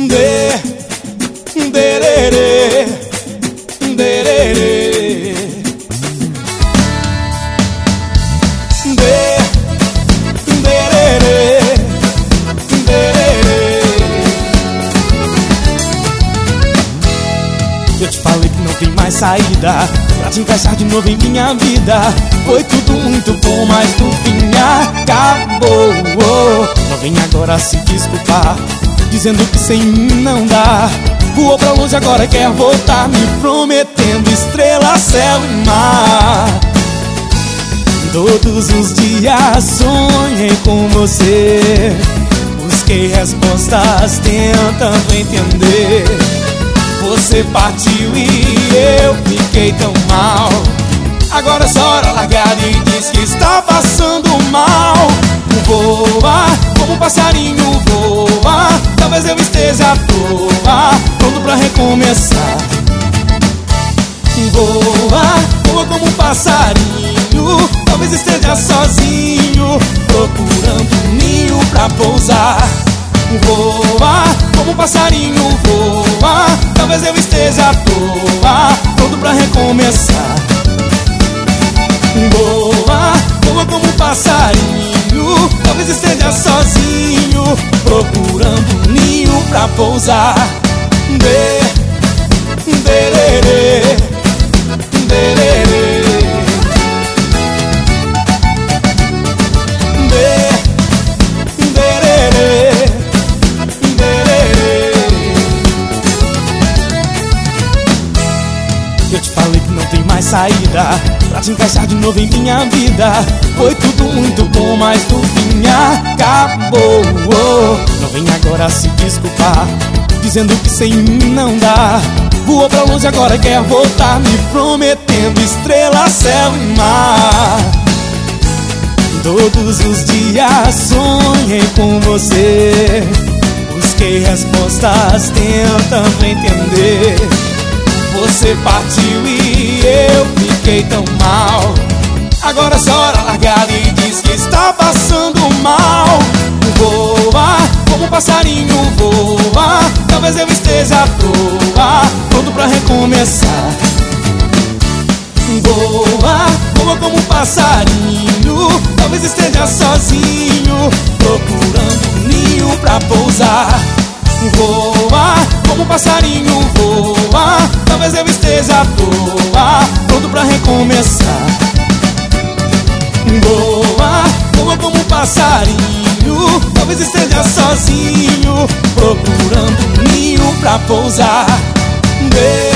Dererê, dererê. Dererê, dererê. Eu te falei que não tem mais saída pra te encaixar de novo em minha vida. Foi tudo muito bom, mas no fim acabou. Não vem agora se desculpar, dizendo que sem mim não dá. Voou pra longe, agora quer voltar, me prometendo estrela, céu e mar. Todos os dias sonhei com você, busquei respostas tentando entender. Você partiu e eu fiquei tão mal. Agora chora largada e diz que está passando mal. Voa, como um passarinho voa, talvez eu esteja à toa, pronto pra recomeçar. Voa, voa como um passarinho, talvez esteja sozinho, procurando um ninho pra pousar. Voa, como um passarinho voa, talvez eu esteja à toa, pronto pra recomeçar. Voa, voa como um passarinho, talvez esteja sozinho, procurando um ninho pra pousar. Dererê, dererê. Dererê, dererê. Eu te falei que não tem mais saída pra te encaixar de novo em minha vida. Foi tudo muito bom, mas no fim acabou. Não vem agora se desculpar, dizendo que sem mim não dá. Voou pra longe, agora quer voltar, me prometendo estrela, céu e mar. Todos os dias sonhei com você, busquei respostas tentando entender. Você partiu e eu fiquei tão mal. Agora chora largada e diz que está passando mal. Voa, como um passarinho voa, talvez eu esteja à toa, pronto pra recomeçar. Voa, voa como um passarinho, talvez esteja sozinho, procurando um ninho pra pousar. Voa, como um passarinho voa, talvez eu esteja à toa, pronto pra recomeçar. Voa, voa como um passarinho, talvez esteja sozinho, procurando um ninho pra pousar.